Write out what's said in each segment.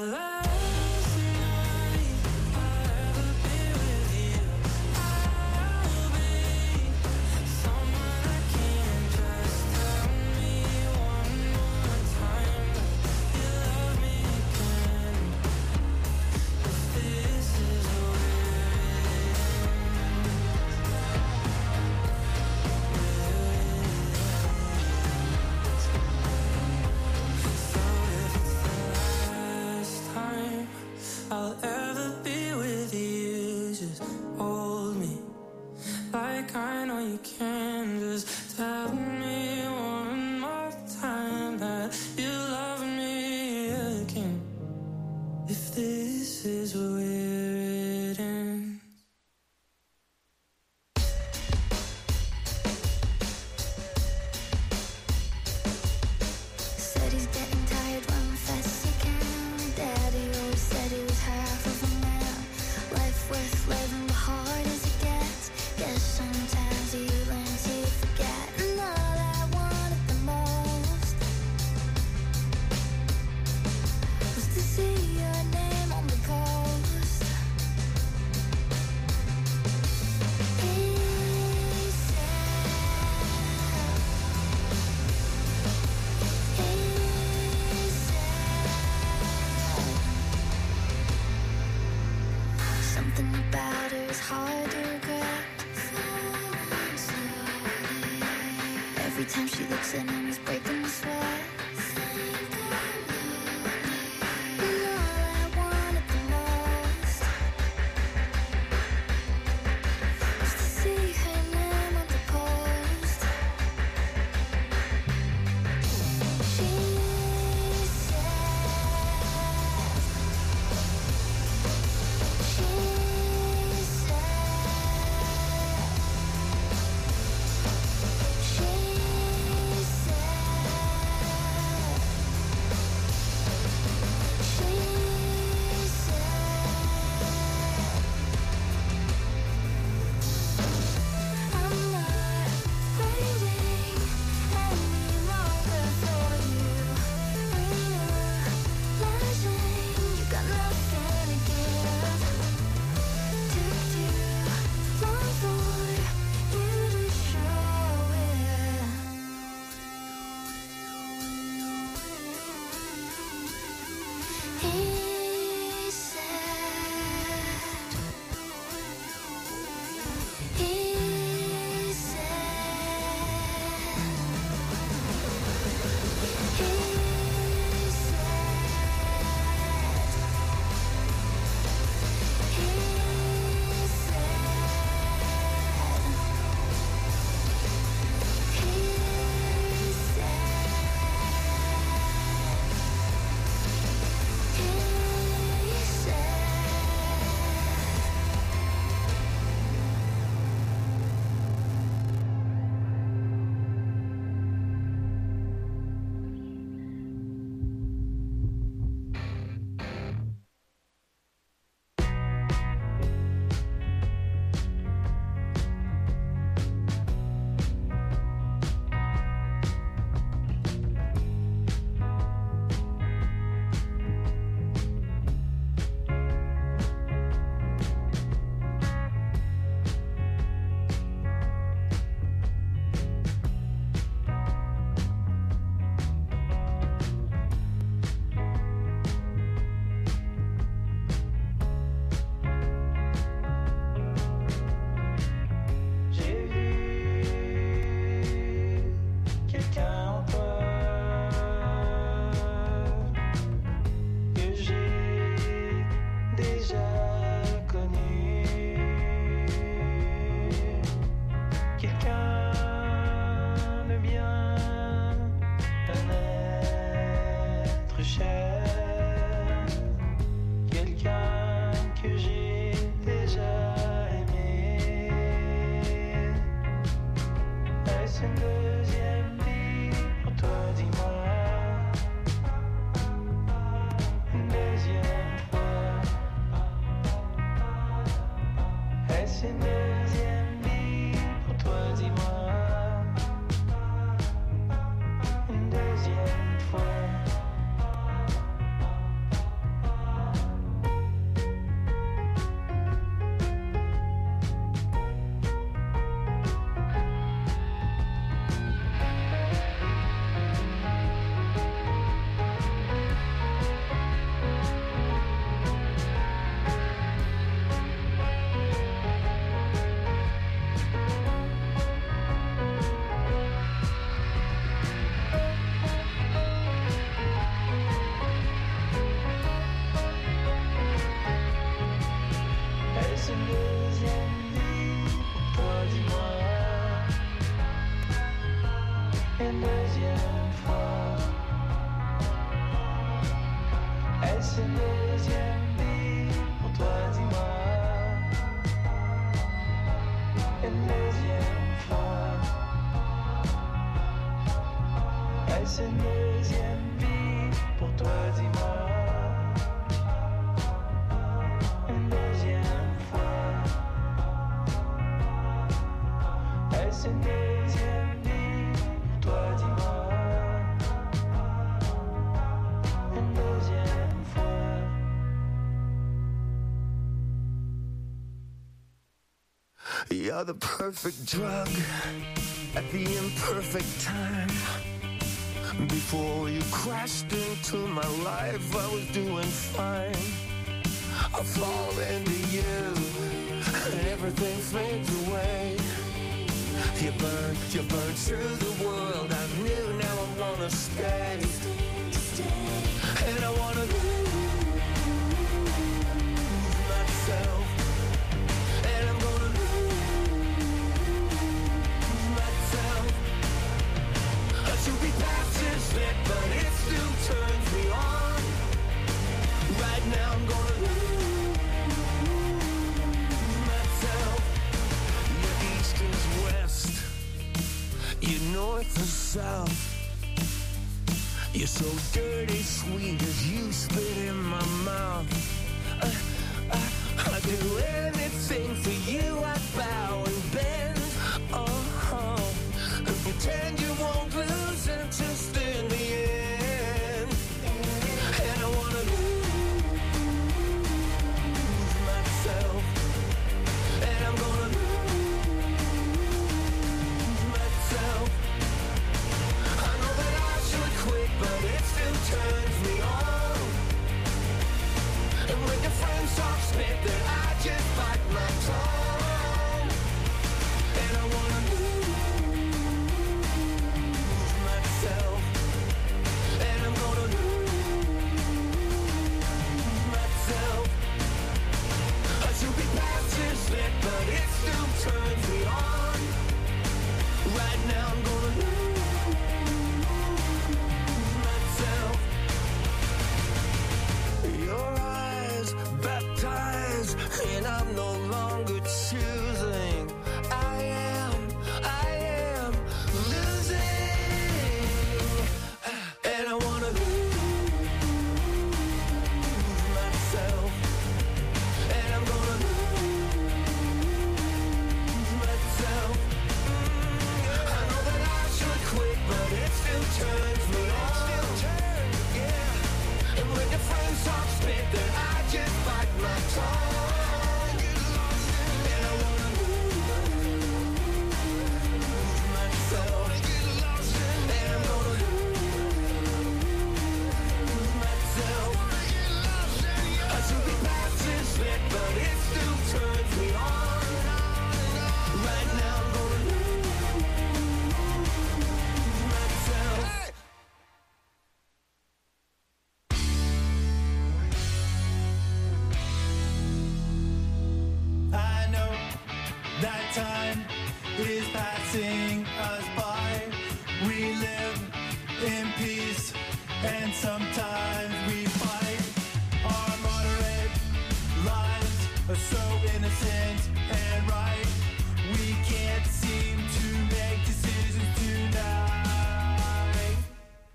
I'll ever be with you. Just hold me like I know you can. Just tell me one more time that you love me again. If this is where it ends. Said he's getting tired, run fast as he can. Daddy always said he was half of a man. Life worth living, but hard as it gets. Guess sometimes you learn to forget. And all I wanted the most was to see your name on the post. He said something about her is hard to regret. Every time she looks at him, he's breaking the sweat. And all I wanted the most was to see her name on the post. She une deuxième fois. Est-ce une deuxième vie pour toi, dis-moi? Une deuxième fois. Est-ce une deuxième vie pour toi, dis-moi? Une deuxième fois. Est-ce une deuxième vie pour toi, dis-moi? Une deuxième fois. You're the perfect drug at the imperfect time. Before you crashed into my life, I was doing fine. I fall into you, and everything fades away. You burn through the world I knew, now I wanna stay. And I wanna lose myself. And I'm gonna lose myself. I should be past this lit, but it still turns me on. Right now I'm gonna lose myself. Your east is west, your north is south. You're so dirty sweet as you spit in my mouth. I'd do anything for you, I'd bow and bend. And pretend you won't lose and just in the end. And I wanna lose myself. And I'm gonna lose myself. I know that I should quit, but it still turns me on. And when your friends talk spit, then I just bite my tongue. And I wanna lose myself. And I'm gonna lose myself. I should be past this lit, but it still turns me on. Right now I'm gonna lose myself. Your eyes baptized, and I'm no longer choosing. I am losing. And I wanna lose myself. And I'm gonna lose myself. I know that I should quit, but it still turns me on. Yeah. And when your friends talk spit, then I just bite my tongue. And I wanna lose myself. And I'm gonna lose myself. I should be past this lit, but it still turns me on. Right now I'm gonna lose myself. I know that time is passing us by. We live in peace, and sometimes we fight. Our moderate lives are so innocent and right. We can't seem to make decisions tonight.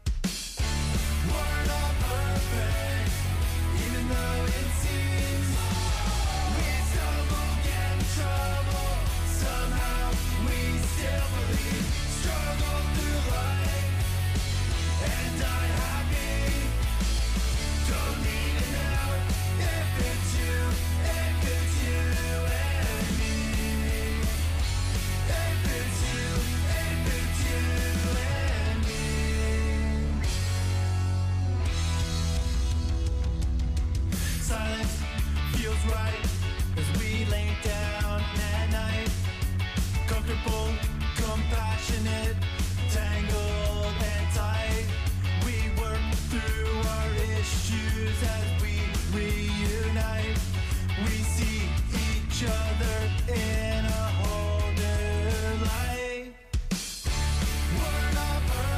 We're not perfect, even though it seems. We stumble, get in trouble. Somehow we still believe. Struggle through life and die happy. Don't need an out if it's you and me. If it's you and me. Silence feels right as we lay down at night. Comfortable, compassionate, tangled and tight. We work through our issues as we reunite. We see each other in a whole new light. We're not perfect.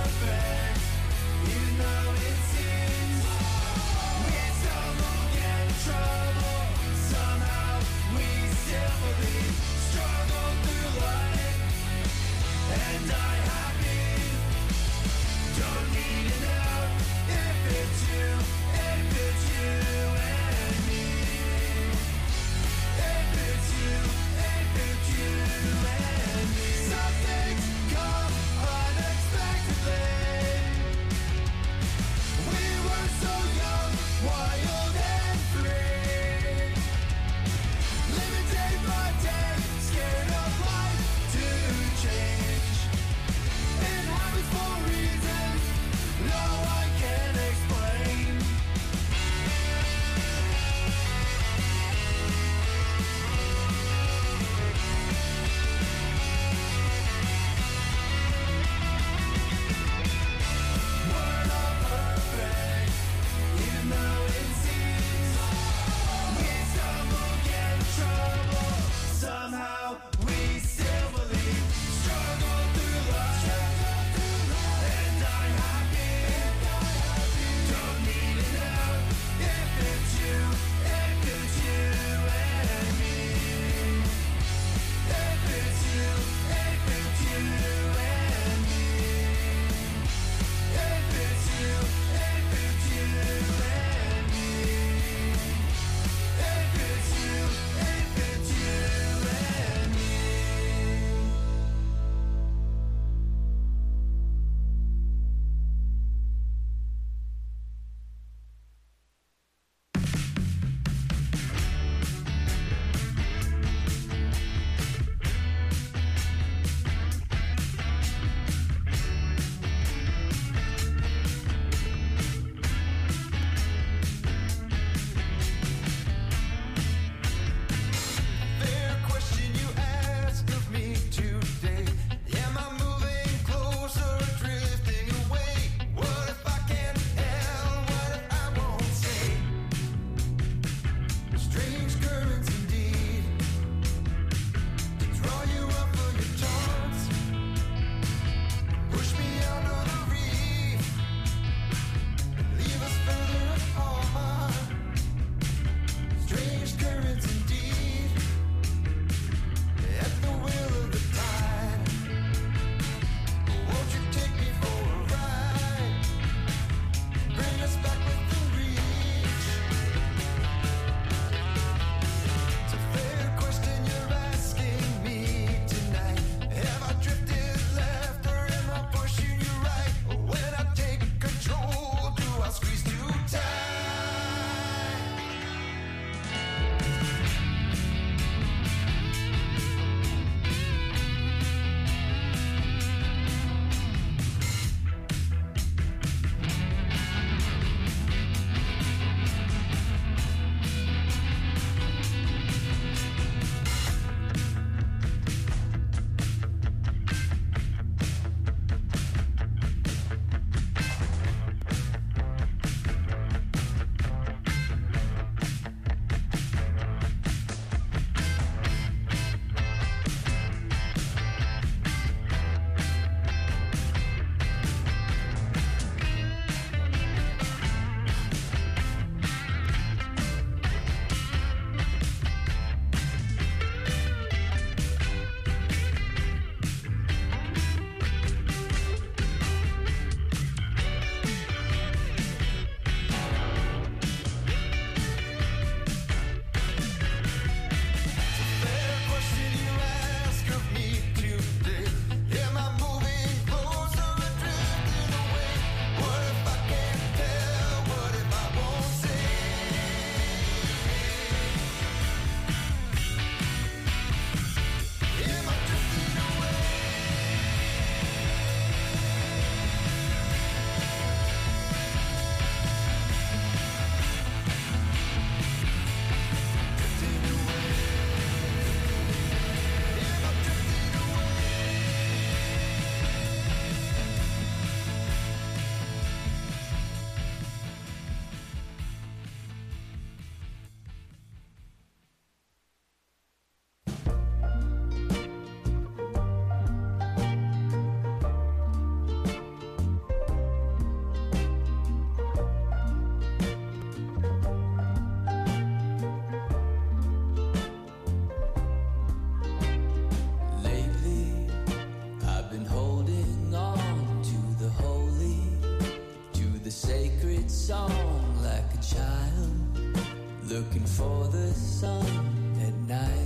looking for the sun at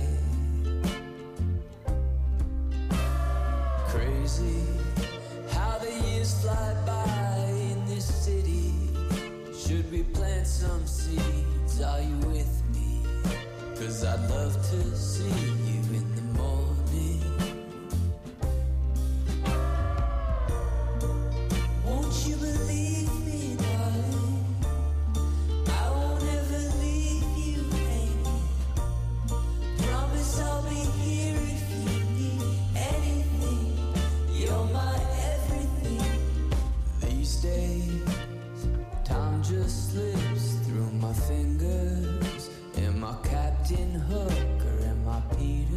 night. Crazy how the years fly by in this city. Should we plant some seeds? Are you with me? 'Cause I'd love to see you in the morning. Won't you believe me, darling? I won't ever leave you hanging. Promise I'll be here if you need anything. You're my everything. These days, time just slips through my fingers. Am I Captain Hook or am I Peter?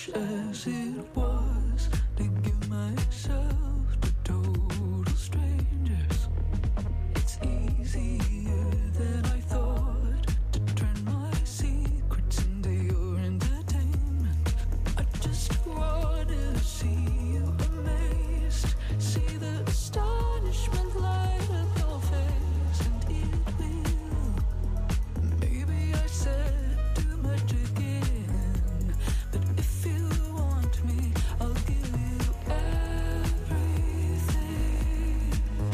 selfish as it was to give myself to total strangers. It's easier than I thought to turn my secrets into your entertainment. I just wanna see you amazed, see the astonishment light up your face, and it will. Maybe I said too much again, but if you want me, I'll give you everything.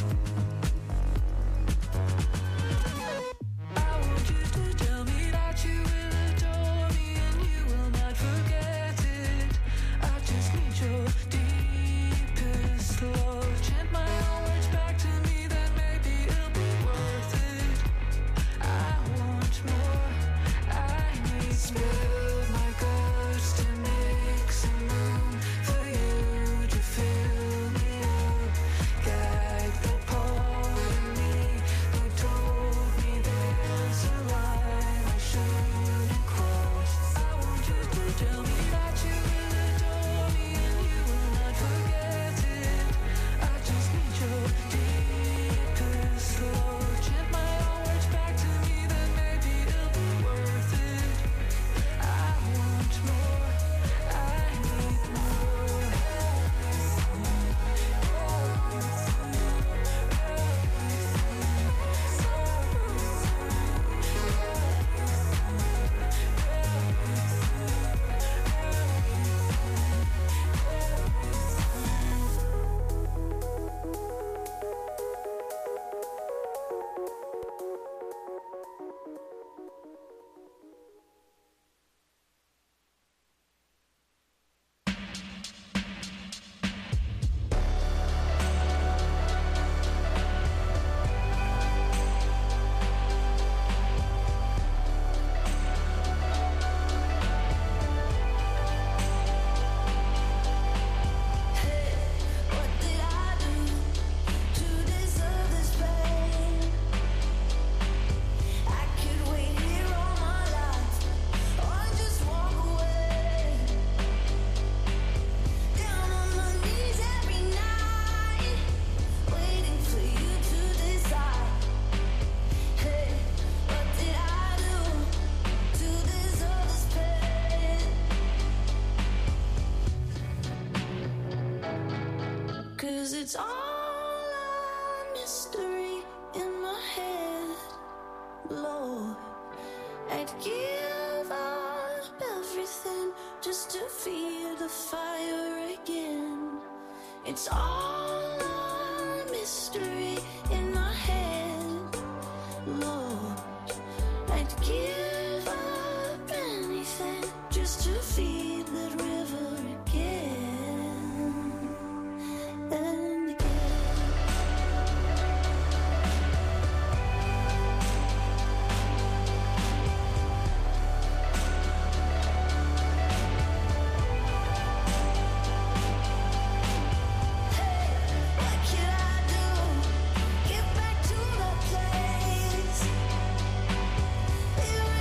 I want you to tell me that you will adore me and you will not forget it. I just need your deepest love. Chant my own words back to me, then maybe it'll be worth it. I want more, I need spill my guts to make some room for you to fill me up. Gag the part of me who told me there's a line I shouldn't cross. I want you to tell me that you will adore me and you will not forget it. I just need your deepest love. Chant my own words back to me, then maybe it'll be worth it. I want more, I need more. What did I do to deserve this pain? I could wait here all my life, or just walk away. Down on my knees every night, waiting for you to decide. Hey, what did I do to deserve this pain? 'Cause it's all a mystery in my head, Lord. I'd give up everything just to feel the fire again. It's all a mystery in my head, Lord. I'd give up anything just to feel that river again and again. What can I do? Get back to the place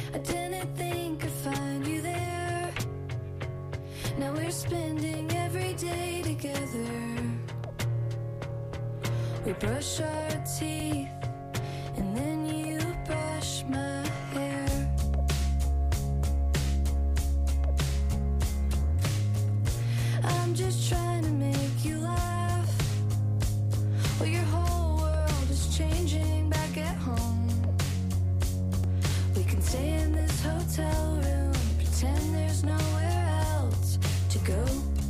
I didn't think I'd find you there. Now we're spending every day together. We brush our teeth and then you brush my hair. I'm just trying to make you laugh. Well, your whole world is changing back at home. We can stay in this hotel room, pretend there's nowhere else to go.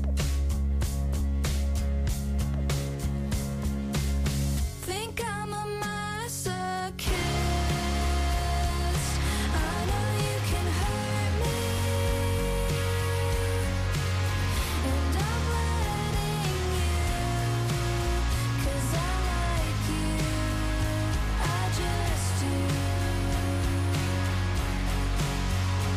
Think I'm a masochist. I know you can hurt me, and I'm letting you, 'cause I like you, I just do.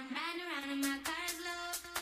Riding around in my car's low.